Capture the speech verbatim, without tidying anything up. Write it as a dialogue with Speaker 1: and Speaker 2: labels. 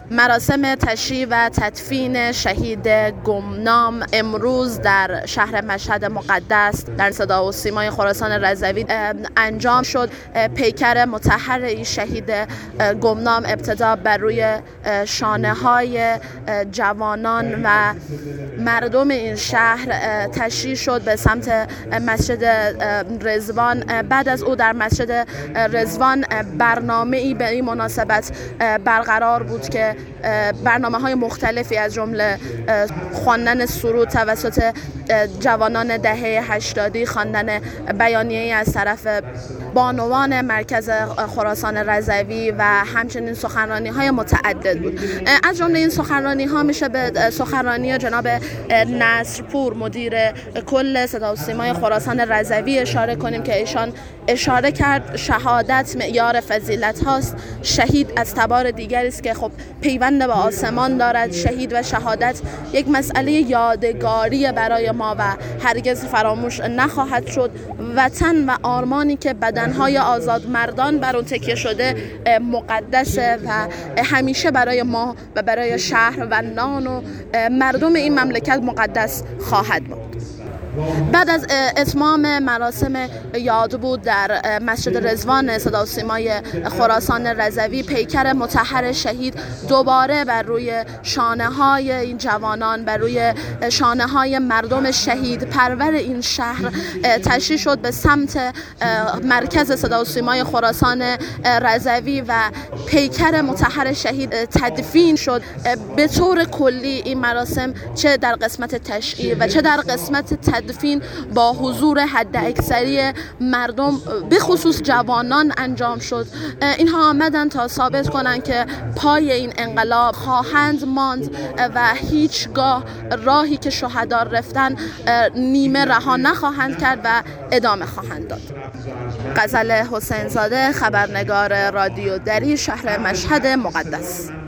Speaker 1: مراسم تشییع و تدفین شهید گمنام امروز در شهر مشهد مقدس در صدا و سیمای خراسان رضوی انجام شد. پیکر مطهر این شهید گمنام ابتدا بر روی شانه های جوانان و مردم این شهر تشییع شد به سمت مسجد رضوان. بعد از او در مسجد رضوان برنامه ای به این مناسبت برقرار بود که برنامه های مختلفی از جمله خواندن سرود توسط جوانان دهه هشتادی، خواندن بیانیه‌ای از طرف بانوان مرکز خراسان رضوی و همچنین سخنرانی های متعدد بود. از جمله این سخنرانی ها میشه به سخنرانی جناب نصرپور مدیر کل صدا و سیمای خراسان رضوی اشاره کنیم که ایشان اشاره کرد شهادت معیار فضیلت هاست. شهید از تبار دیگری است که خب پیوند به آسمان دارد. شهید و شهادت یک مسئله یادگاری برای ما و هرگز فراموش نخواهد شد. وطن و آرمانی که بدنهای آزاد مردان بر اون تکیه شده مقدسه و همیشه برای ما و برای شهر و نان و مردم این مملکت مقدس خواهد بود. بعد از اتمام مراسم یاد بود در مسجد رضوان صدا و سیمای خراسان رضوی، پیکر مطهر شهید دوباره بر روی شانه های این جوانان، بر روی شانه های مردم شهید پرور این شهر تشییع شد به سمت مرکز صدا و سیمای خراسان رضوی و پیکر مطهر شهید تدفین شد. به طور کلی این مراسم چه در قسمت تشییع و چه در قسمت تدفین با حضور حد اکثری مردم به خصوص جوانان انجام شد. اینها آمدن تا ثابت کنند که پای این انقلاب خواهند ماند و هیچگاه راهی که شهدا رفتن نیمه رها نخواهند کرد و ادامه خواهند داد. غزل حسین زاده، خبرنگار رادیو دری، شهر مشهد مقدس.